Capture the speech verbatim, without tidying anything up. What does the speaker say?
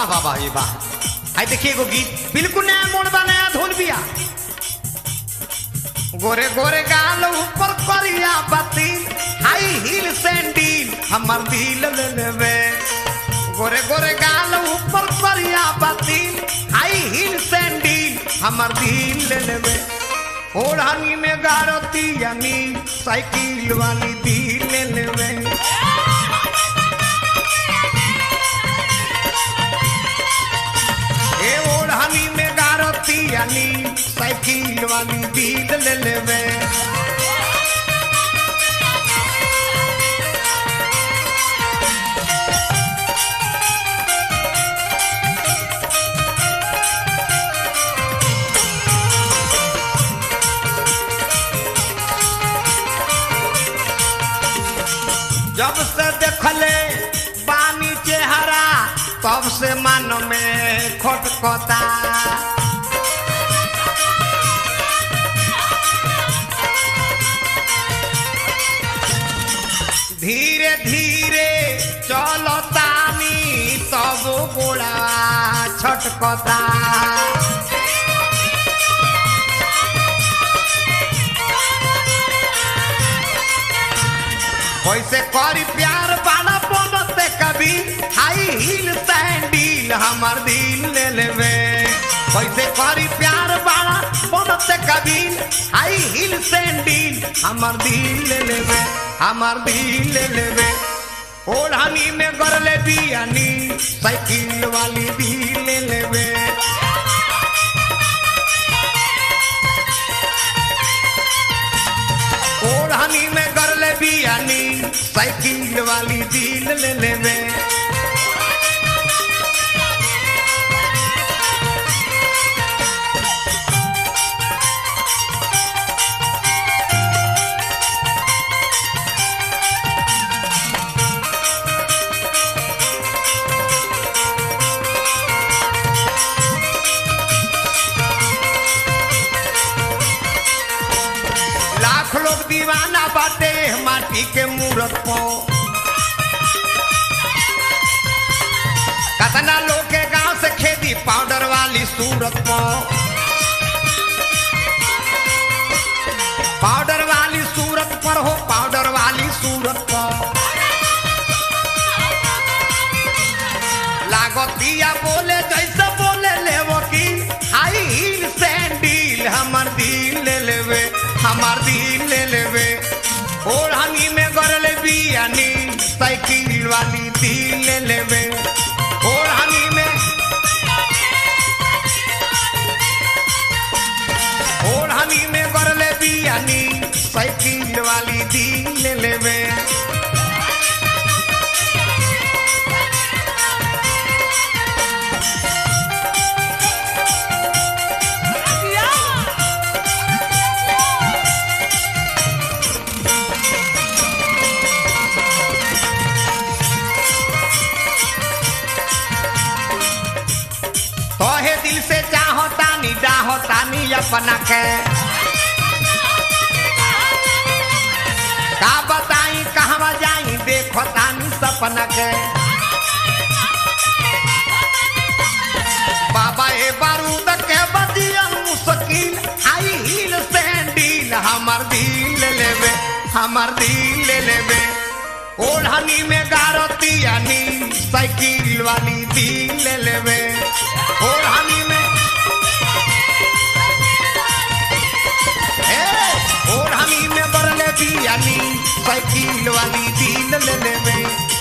वाह वाह ये वाह। आई देखिए वो गीत बिल्कुल नया मोड़ बा, नया धुन बिया। गोरे गोरे गाल ऊपर करिया बाती, हाई हील सैंडल हमर दिल ले लेवे। गोरे गोरे गाल ऊपर करिया बाती, हाई हील सैंडल हमर दिल ले लेवे। ओढ़ानी में गारती यानी साइकिल वाली दिल ले लेवे। ए ओढ़ानी में गारती यानी साइकिल वाली दिल ले लेवे। जब से देखले पानी चेहरा तब से मन में खटखटा। धीरे धीरे चलो तानी तब गोड़ा छटकता। वैसे करी प्यार बाला बनते कभी, हाई हील सैंडल हमर दिल ले लेवे। वैसे करी प्यार बाला बनते कभी, हाई हील सैंडल हमर दिल ले लेवे, हमर दिल ले लेवे। ओढ़ानी में गरले बियानी साइकिल वाली दिल ले लेवे। ओढ़ानी में गरले बियानी साइकिल वाली दिल ले लेवे। लाख लोग दीवाना बाटे माटी के मूरत को, कतना लोग के गांव से खेती पाउडर वाली सूरत को। पाउडर वाली सूरत पर हो, पाउडर वाली सूरत पर लागतिया बोले जैसे बोले ले वो की, हाई हील सैंडल हमर दिल ले लेवे, हमर दिल ले लेवे। ओढ़ानी में गरले बियानी साइकिल वाली दिल ले लेवे। ओढ़ानी में ओढ़ानी में गरले बियानी साइकिल वाली दिल ले लेवे। तोहे दिल से चाहो तानी डाहो तानी अपना के, का बताई कहवा जाई देखो तानी सपना के। बाबा ए बारूद के बदिया मुश्किल, हाई हील सैंडल हमर दिल ले लेवे, हमर दिल ले लेवे। ओढ़ानी में गारती यानी साइकिल वाली दिल ले लेवे। ओढ़ानी में ओढ़ानी में बरले बियानी साइकिल वाली दिल ले लेवे।